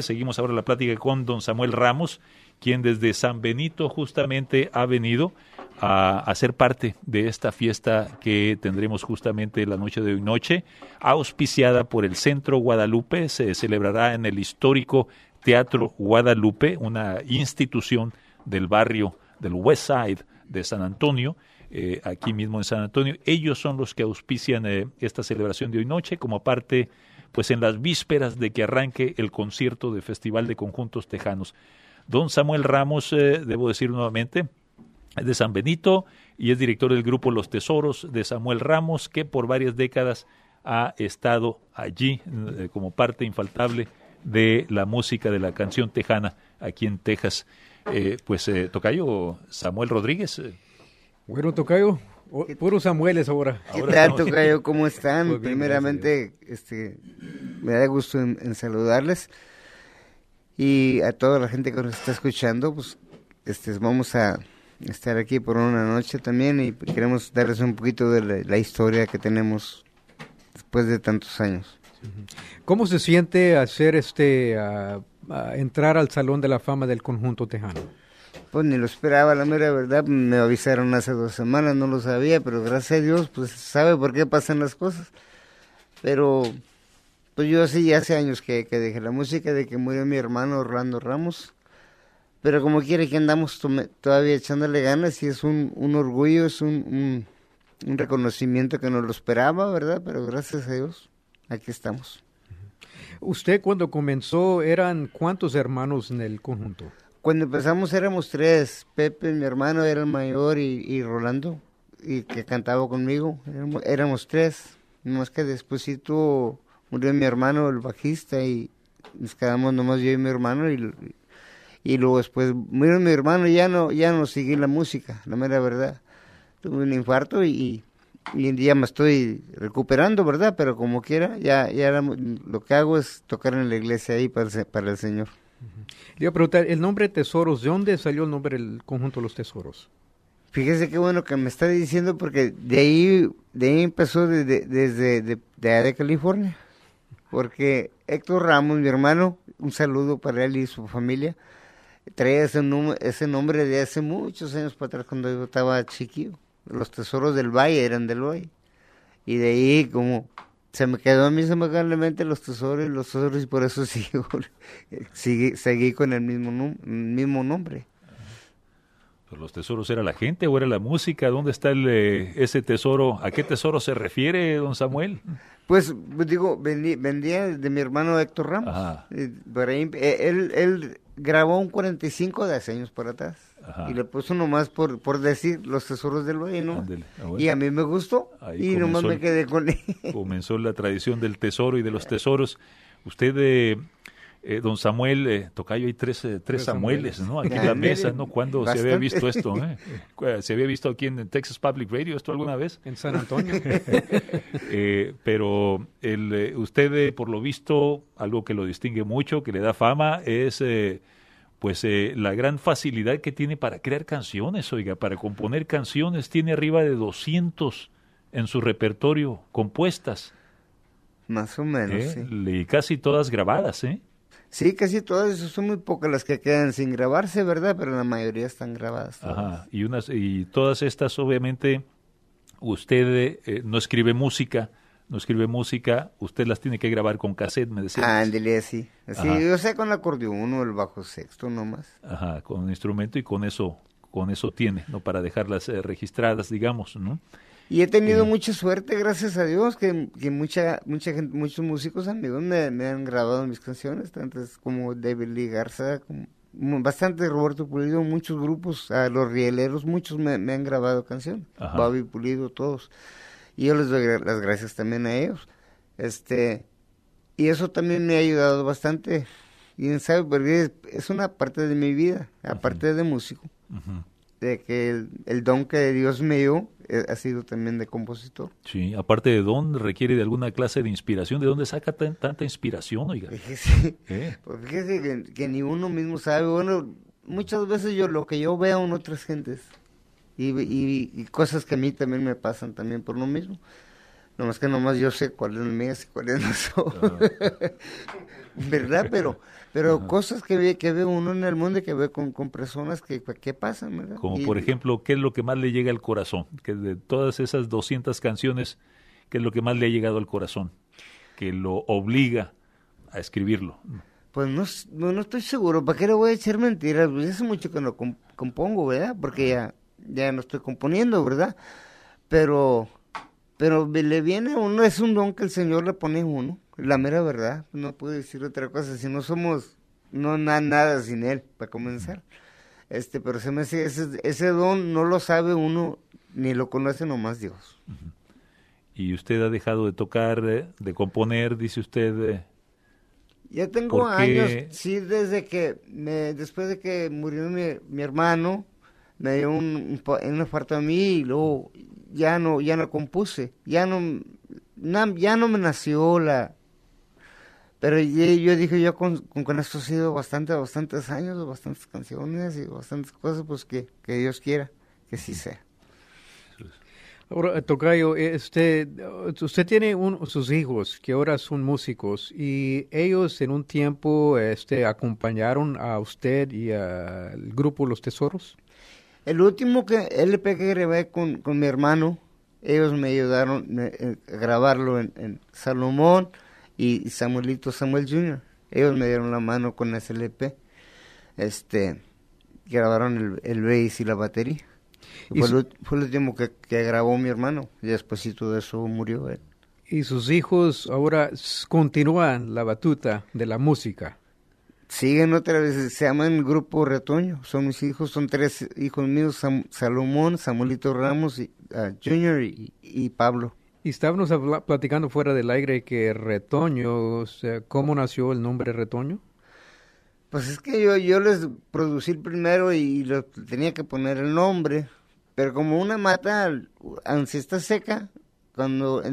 Seguimos ahora la plática con don Samuel Ramos, quien desde San Benito justamente ha venido a ser parte de esta fiesta que tendremos justamente la noche de hoy noche, auspiciada por el Centro Guadalupe. Se celebrará en el histórico Teatro Guadalupe, una institución del barrio del West Side de San Antonio, aquí mismo en San Antonio. Ellos son los que auspician esta celebración de hoy noche como parte, pues en las vísperas de que arranque el concierto de Festival de Conjuntos Tejanos. Don Samuel Ramos, debo decir nuevamente, es de San Benito y es director del grupo Los Tesoros de Samuel Ramos, que por varias décadas ha estado allí como parte infaltable de la música de la canción tejana aquí en Texas. Tocayo Samuel Rodríguez. Bueno, tocayo, puro Samueles ahora. ¿Qué tal, tocayo? ¿Cómo están? Bien, primeramente, me da gusto en saludarles y a toda la gente que nos está escuchando. Pues, vamos a estar aquí por una noche también y queremos darles un poquito de la historia que tenemos después de tantos años. ¿Cómo se siente hacer entrar al Salón de la Fama del Conjunto Tejano? Pues ni lo esperaba, la mera verdad. Me avisaron hace 2 semanas, no lo sabía, pero gracias a Dios, pues sabe por qué pasan las cosas. Pero pues yo sí, hace años que dejé la música, de que murió mi hermano Orlando Ramos. Pero como quiere que andamos todavía echándole ganas, y es un orgullo, es un reconocimiento que no lo esperaba, ¿verdad? Pero gracias a Dios, aquí estamos. ¿Usted cuando comenzó eran cuántos hermanos en el conjunto? Cuando empezamos éramos 3, Pepe, mi hermano, era el mayor, y Rolando, y que cantaba conmigo, éramos 3, nomás que despuesito murió mi hermano, el bajista, y nos quedamos nomás yo y mi hermano, y luego después murió mi hermano y ya no seguí la música, la mera verdad. Tuve un infarto y hoy en día me estoy recuperando, ¿verdad? Pero como quiera, ya lo que hago es tocar en la iglesia ahí para el Señor. Le iba a preguntar, el nombre Tesoros, ¿de dónde salió el nombre del conjunto Los Tesoros? Fíjese qué bueno que me está diciendo, porque de ahí empezó desde de California, porque Héctor Ramos, mi hermano, un saludo para él y su familia, traía ese nombre de hace muchos años para atrás, cuando yo estaba chiquillo. Los Tesoros del Valle eran del Valle, y de ahí como se me quedó a mí en mente los tesoros, y por eso seguí con el mismo nombre. ¿Pero los tesoros era la gente o era la música? ¿Dónde está ese tesoro? ¿A qué tesoro se refiere, don Samuel? Pues digo, vendía de mi hermano Héctor Ramos. Por ahí, él grabó un 45 de hace años para atrás. Ajá. Y le puso nomás por decir Los Tesoros del Valle, ¿no? Bueno. Y a mí me gustó. Ahí y nomás me quedé con él. Comenzó la tradición del tesoro y de los tesoros. Usted, don Samuel, tocayo, hay tres Samueles, ¿no? Aquí en la mesa, ¿no? ¿Cuándo se había visto esto? ¿Se había visto aquí en Texas Public Radio esto alguna vez? En San Antonio. Pero usted, por lo visto, algo que lo distingue mucho, que le da fama, es la gran facilidad que tiene para crear canciones, oiga, para componer canciones. Tiene arriba de 200 en su repertorio compuestas. Más o menos, sí. Y casi todas grabadas, ¿eh? Sí, casi todas, son muy pocas las que quedan sin grabarse, ¿verdad? Pero la mayoría están grabadas todas. Ajá, y todas estas, obviamente, usted no escribe música, usted las tiene que grabar con cassette, me decía. Ándale, así, yo sé, con el acordeón o el bajo sexto nomás. Ajá, con un instrumento, y con eso tiene, ¿no? Para dejarlas registradas, digamos, ¿no? Y he tenido mucha suerte, gracias a Dios, que mucha gente, muchos músicos amigos me han grabado mis canciones, tantas como David Lee Garza, bastante Roberto Pulido, muchos grupos, a los Rieleros, muchos me han grabado canciones, Bobby Pulido, todos. Y yo les doy las gracias también a ellos. Y eso también me ha ayudado bastante. Y sabe, porque es una parte de mi vida, aparte de músico, de que el don que Dios me dio ha sido también de compositor. Sí, aparte de don, requiere de alguna clase de inspiración. ¿De dónde saca tanta inspiración, oiga? Fíjese, pues fíjese que ni uno mismo sabe. Bueno, muchas veces lo que yo veo en otras gentes, y cosas que a mí también me pasan también por lo mismo. Nomás yo sé cuál es mía y cuál es no son. ¿Verdad? Pero cosas que ve uno en el mundo y que ve con personas que pasan, ¿verdad? Como por ejemplo, ¿qué es lo que más le llega al corazón? Que de todas esas 200 canciones, ¿qué es lo que más le ha llegado al corazón? Que lo obliga a escribirlo. Pues no estoy seguro. ¿Para qué le voy a echar mentiras? Pues hace mucho que no compongo, ¿verdad? Porque ya no estoy componiendo, ¿verdad? Pero le viene a uno, es un don que el Señor le pone a uno, la mera verdad, no puedo decir otra cosa, si no somos, nada sin Él, para comenzar. Pero se me hace, ese don no lo sabe uno, ni lo conoce nomás Dios. ¿Y usted ha dejado de tocar, de componer, dice usted? Ya tengo años, sí, después de que murió mi hermano, me dio un infarto a mí y luego ya no compuse, ya no me nació pero yo dije, con esto ha sido bastantes años, bastantes canciones y bastantes cosas, pues que Dios quiera que sí sea. Ahora, tocayo, usted tiene sus hijos que ahora son músicos y ellos en un tiempo acompañaron a usted y al grupo Los Tesoros. El último LP que grabé con mi hermano, ellos me ayudaron a grabarlo en Salomón y Samuel Jr. Ellos me dieron la mano con ese LP. Grabaron el bass y la batería. Fue el último que grabó mi hermano, y despuésito de eso murió él. ¿Y sus hijos ahora continúan la batuta de la música? Siguen otra vez, se llaman Grupo Retoño, son mis hijos, son 3 hijos míos, Salomón, Samuelito Ramos Jr. y Pablo. Y estábamos platicando fuera del aire que Retoño, o sea, ¿cómo nació el nombre Retoño? Pues es que yo les producí primero y tenía que poner el nombre, pero como una mata, aunque está seca, cuando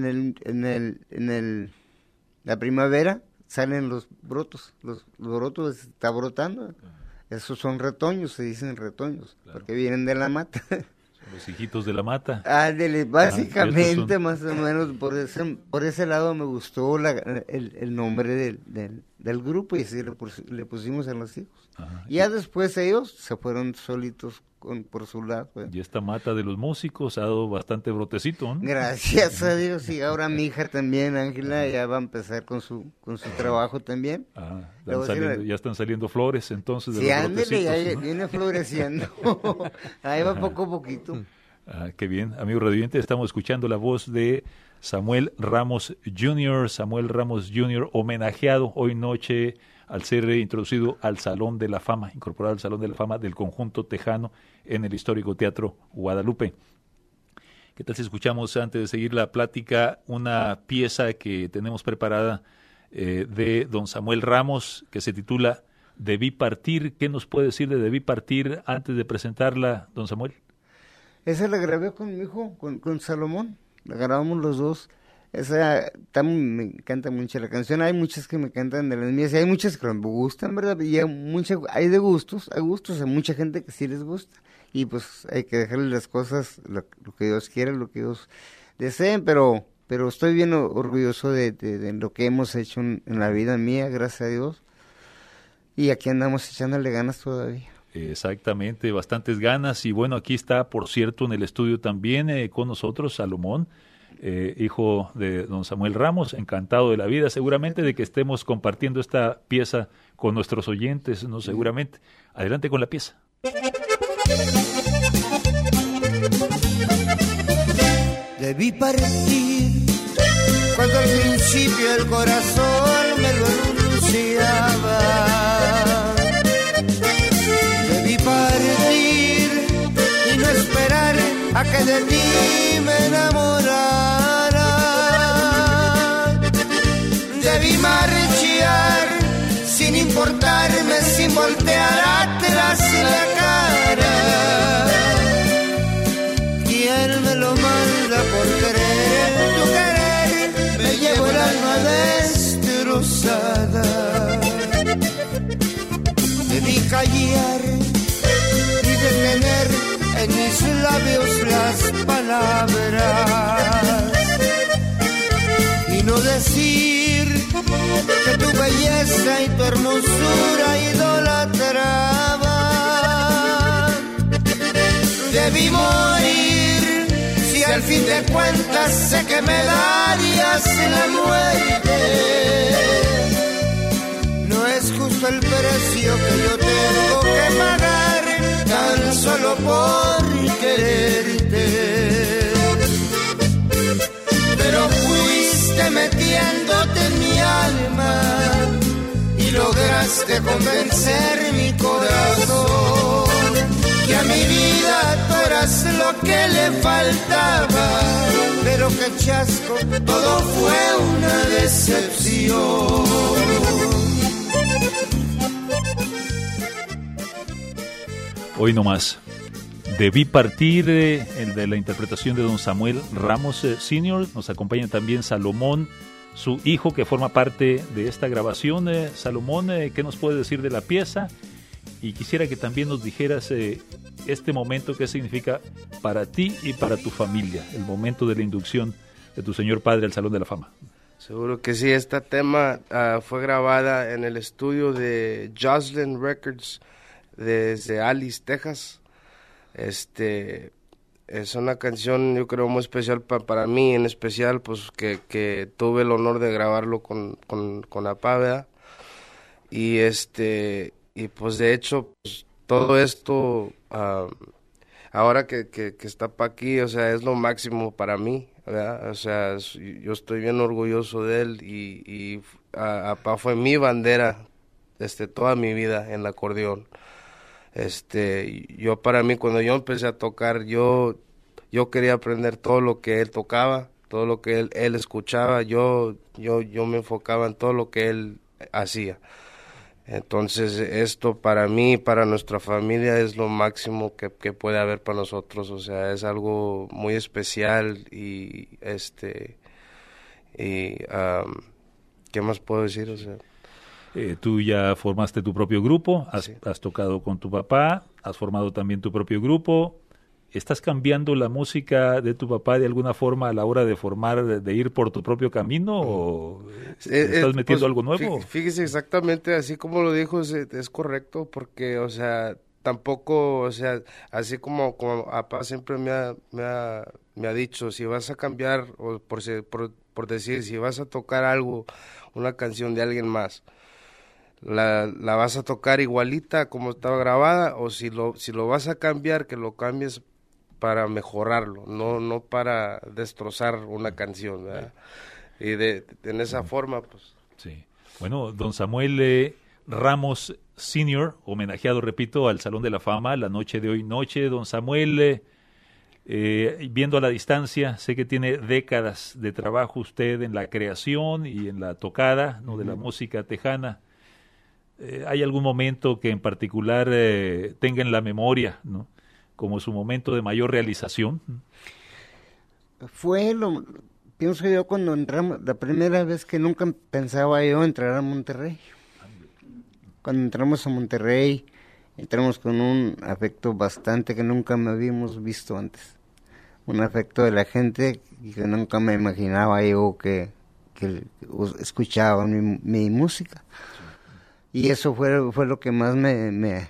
la primavera salen los brotos está brotando. Esos son retoños, se dicen retoños, claro, porque vienen de la mata. Son los hijitos de la mata. Básicamente, más o menos, por ese lado me gustó el nombre del grupo y así le pusimos a los hijos. Ajá. Ya después ellos se fueron solitos por su lado. Pues. Y esta mata de los músicos ha dado bastante brotecito, ¿no? Gracias a Dios, y ahora mi hija también, Ángela, ya va a empezar con su trabajo también. Ya están saliendo flores entonces de los brotecitos. Ya viene floreciendo. Ahí va poco a poquito. Qué bien, amigo radiante, estamos escuchando la voz de Samuel Ramos Jr., homenajeado hoy noche al ser introducido al Salón de la Fama, incorporado al Salón de la Fama del conjunto tejano en el histórico Teatro Guadalupe. ¿Qué tal si escuchamos, antes de seguir la plática, una pieza que tenemos preparada de don Samuel Ramos, que se titula Debí partir? ¿Qué nos puede decir de Debí partir antes de presentarla, don Samuel? Esa la grabé con mi hijo, con Salomón, la grabamos los dos. Me encanta mucho la canción. Hay muchas que me encantan de las mías y hay muchas que me gustan, ¿verdad? Y hay de gustos, hay mucha gente que sí les gusta y pues hay que dejarle las cosas, lo que Dios quiera, lo que Dios deseen, pero estoy bien orgulloso de lo que hemos hecho en la vida mía, gracias a Dios, y aquí andamos echándole ganas todavía. Exactamente, bastantes ganas, y bueno, aquí está, por cierto, en el estudio también con nosotros Salomón, hijo de don Samuel Ramos, encantado de la vida, seguramente de que estemos compartiendo esta pieza con nuestros oyentes, ¿no? Seguramente. Adelante con la pieza. Debí partir cuando al principio el corazón me lo anunciaba. Debí partir y no esperar a que de ti me enamorara. Debí marchar sin importarme, sin voltear atrás la cara. ¿Quién me lo manda por querer? Tu querer me llevo el alma destrozada. Debí callar y detener en mis labios las palabras decir que tu belleza y tu hermosura idolatraba. Debí morir, si al fin de cuentas sé que me darías la muerte. No es justo el precio que yo tengo que pagar tan solo por quererte. Pero fuiste metiéndote en mi alma y lograste convencer mi corazón que a mi vida tú eras lo que le faltaba. Pero qué chasco, todo fue una decepción. Hoy nomás. Debí partir, el de la interpretación de don Samuel Ramos Sr. Nos acompaña también Salomón, su hijo, que forma parte de esta grabación. Salomón, ¿qué nos puedes decir de la pieza? Y quisiera que también nos dijeras este momento, qué significa para ti y para tu familia, el momento de la inducción de tu señor padre al Salón de la Fama. Seguro que sí, este tema fue grabada en el estudio de Joslyn Records desde Alice, Texas. Es una canción, yo creo, muy especial para mí, en especial, pues, que tuve el honor de grabarlo con papá, ¿verdad? Y pues, de hecho, pues, todo esto, ahora que está para aquí, o sea, es lo máximo para mí, ¿verdad? O sea, yo estoy bien orgulloso de él y papá fue mi bandera, toda mi vida en el acordeón. Yo para mí, cuando yo empecé a tocar, yo quería aprender todo lo que él tocaba, todo lo que él escuchaba, yo me enfocaba en todo lo que él hacía. Entonces esto para mí, para nuestra familia, es lo máximo que puede haber para nosotros. O sea, es algo muy especial y ¿qué más puedo decir? O sea, tú ya formaste tu propio grupo, sí. Has tocado con tu papá, has formado también tu propio grupo. ¿Estás cambiando la música de tu papá de alguna forma a la hora de formar, de ir por tu propio camino, o estás metiendo algo nuevo? Fíjese, exactamente así como lo dijo, es correcto, porque, o sea, tampoco, o sea, así como papá siempre me ha dicho, si vas a cambiar, o por decir, si vas a tocar algo, una canción de alguien más, la vas a tocar igualita como estaba grabada, o si lo vas a cambiar, que lo cambies para mejorarlo, no para destrozar una canción, ¿verdad? Y en esa forma, pues. Sí. Bueno, don Samuel Ramos Sr., homenajeado, repito, al Salón de la Fama, la noche de hoy noche. Don Samuel, viendo a la distancia, sé que tiene décadas de trabajo usted en la creación y en la tocada, ¿no?, de la música tejana. ¿Hay algún momento que en particular tenga en la memoria, ¿no?, como su momento de mayor realización? Pienso yo, cuando entramos, la primera vez que nunca pensaba yo entrar a Monterrey. Cuando entramos a Monterrey, entramos con un afecto bastante que nunca me habíamos visto antes. Un afecto de la gente que nunca me imaginaba yo que escuchaba mi música. Y eso fue lo que más me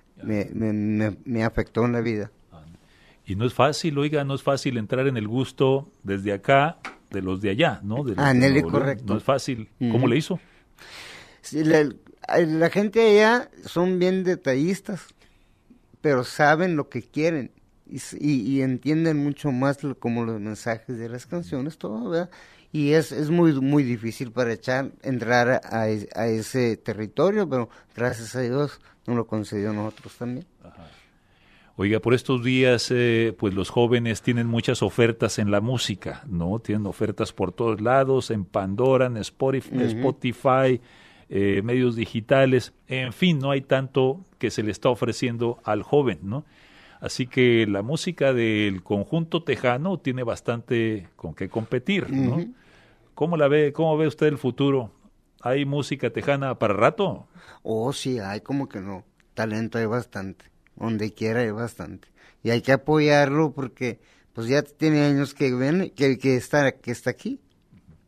afectó en la vida. Y no es fácil, oiga, no es fácil entrar en el gusto desde acá de los de allá, ¿no? Nelly, correcto. No es fácil. ¿Cómo le hizo? Sí, la gente allá son bien detallistas, pero saben lo que quieren y entienden mucho más como los mensajes de las canciones, todo, ¿verdad? Y es muy muy difícil para entrar a ese territorio, pero gracias a Dios nos lo concedió a nosotros también. Ajá. Oiga, por estos días, pues los jóvenes tienen muchas ofertas en la música, ¿no? Tienen ofertas por todos lados, en Pandora, en Spotify, medios digitales, en fin, no hay tanto que se le está ofreciendo al joven, ¿no? Así que la música del conjunto tejano tiene bastante con qué competir, ¿no? ¿Cómo la ve? ¿Cómo ve usted el futuro? ¿Hay música tejana para rato? Oh, sí, hay, como que no. Talento hay bastante. Donde quiera hay bastante. Y hay que apoyarlo porque pues ya tiene años que está aquí.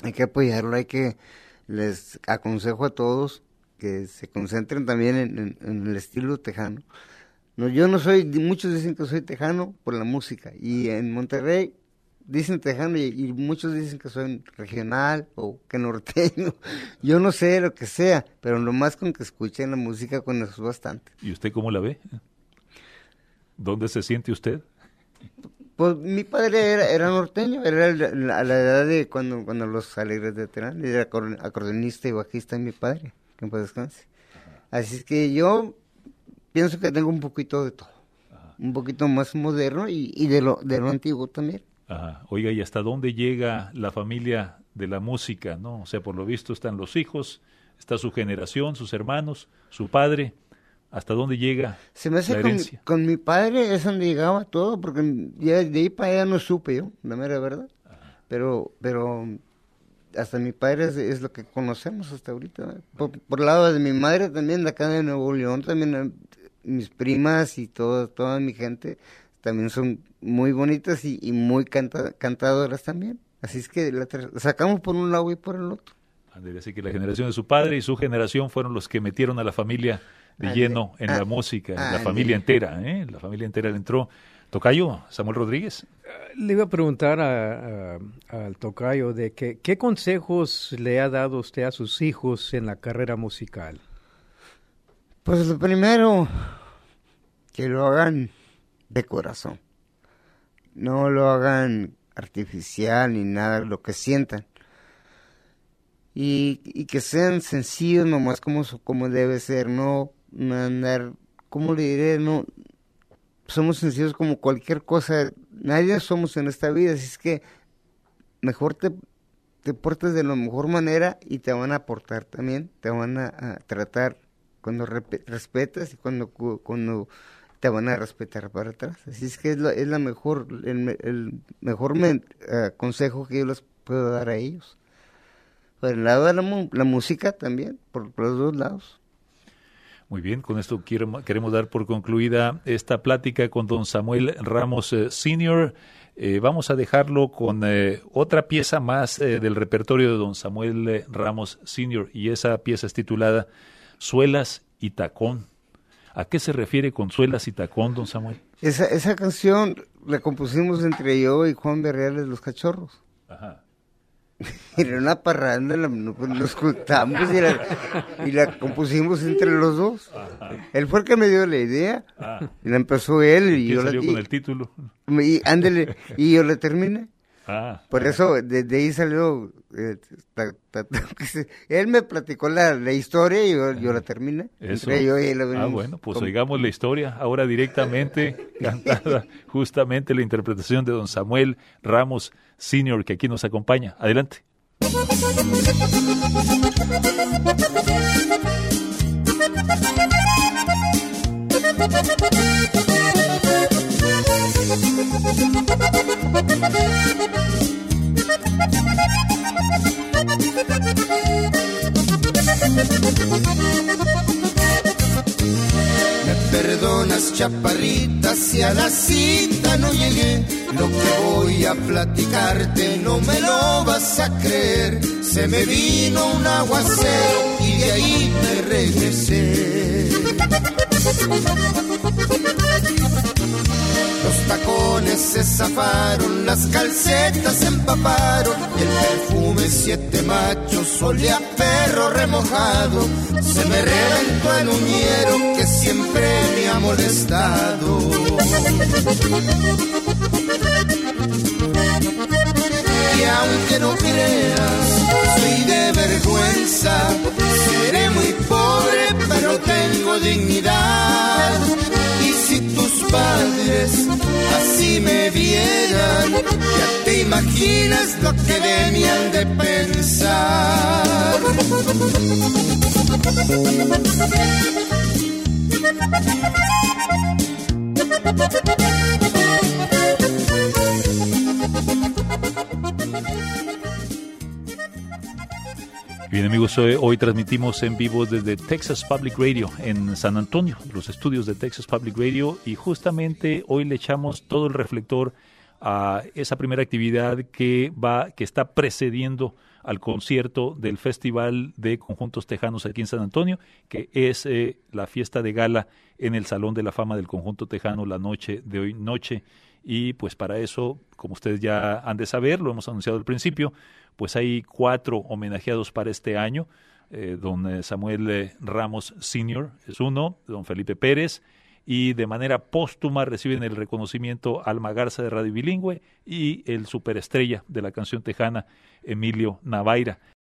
hay que apoyarlo, les aconsejo a todos que se concentren también en el estilo tejano. No, yo no soy, muchos dicen que soy tejano por la música, y en Monterrey dicen tejano y muchos dicen que soy regional o que norteño. Yo no sé lo que sea, pero nomás con que escuchen la música con eso es bastante. ¿Y usted cómo la ve? ¿Dónde se siente usted? Pues mi padre era norteño, era a la edad de cuando los Alegres de Terán, era acordeonista y bajista mi padre, que en paz descanse. Así es que yo pienso que tengo un poquito de todo, un poquito más moderno y de lo antiguo también. Ajá. Oiga, ¿y hasta dónde llega la familia de la música, no? O sea, por lo visto están los hijos, está su generación, sus hermanos, su padre. ¿Hasta dónde llega Se me hace la herencia? con mi padre es donde llegaba todo, porque ya de ahí para allá no supe yo, la mera verdad. Pero hasta mi padre es lo que conocemos hasta ahorita. Por el lado de mi madre también, de acá de Nuevo León, también mis primas y toda mi gente también son muy bonitas y muy cantadoras también. Así es que sacamos por un lado y por el otro. Así que la generación de su padre y su generación fueron los que metieron a la familia de lleno en la música, la familia entera, La familia entera le entró. Tocayo, Samuel Rodríguez. Le iba a preguntar al tocayo de qué consejos le ha dado usted a sus hijos en la carrera musical. Pues lo primero, que lo hagan de corazón. No lo hagan artificial ni nada, lo que sientan. Y que sean sencillos nomás como debe ser, no andar, ¿cómo le diré? No, somos sencillos como cualquier cosa, nadie somos en esta vida, así es que mejor te portes de la mejor manera y te van a aportar también, te van a tratar cuando respetas y cuando te van a respetar para atrás, así es que es la mejor, el mejor consejo que yo les puedo dar a ellos. Por el lado de la música también, por los dos lados. Muy bien, con esto queremos dar por concluida esta plática con don Samuel Ramos Sr. Vamos a dejarlo con otra pieza más del repertorio de don Samuel Ramos Sr. y esa pieza es titulada Suelas y Tacón. ¿A qué se refiere con Suelas y Tacón, don Samuel? Esa canción la compusimos entre yo y Juan Berreales Los Cachorros. Ajá. Era una parranda, nos juntamos y la compusimos entre los dos. Ajá. Él fue el que me dio la idea, y la empezó él. ¿Y yo salió con el título? Y yo la terminé. Por eso, de ahí salió, él me platicó la historia y yo la terminé. Eso. Yo y él bueno, pues oigamos la historia ahora directamente, cantada, justamente la interpretación de don Samuel Ramos Sr., que aquí nos acompaña. Adelante. Me perdonas, chaparrita, si a la cita no llegué. Lo que voy a platicarte no me lo vas a creer. Se me vino un aguacero y de ahí me regresé. Los tacones se zafaron, las calcetas se empaparon y el perfume 7 machos olía a perro remojado. Se me reventó el uñero que siempre me ha molestado. Y aunque no creas, soy de vergüenza. Seré muy pobre, pero tengo dignidad. Y si tus padres así me vieran, ya te imaginas lo que de mí han de pensar. Bien, amigos, hoy transmitimos en vivo desde Texas Public Radio en San Antonio, los estudios de Texas Public Radio, y justamente hoy le echamos todo el reflector a esa primera actividad que está precediendo al concierto del Festival de Conjuntos Tejanos aquí en San Antonio, que es la fiesta de gala en el Salón de la Fama del Conjunto Tejano la noche de hoy noche. Y pues para eso, como ustedes ya han de saber, lo hemos anunciado al principio, pues hay 4 homenajeados para este año. Don Samuel Ramos Sr. es uno, don Felipe Pérez, y de manera póstuma reciben el reconocimiento Alma Garza de Radio Bilingüe y el superestrella de la canción tejana, Emilio Navaira.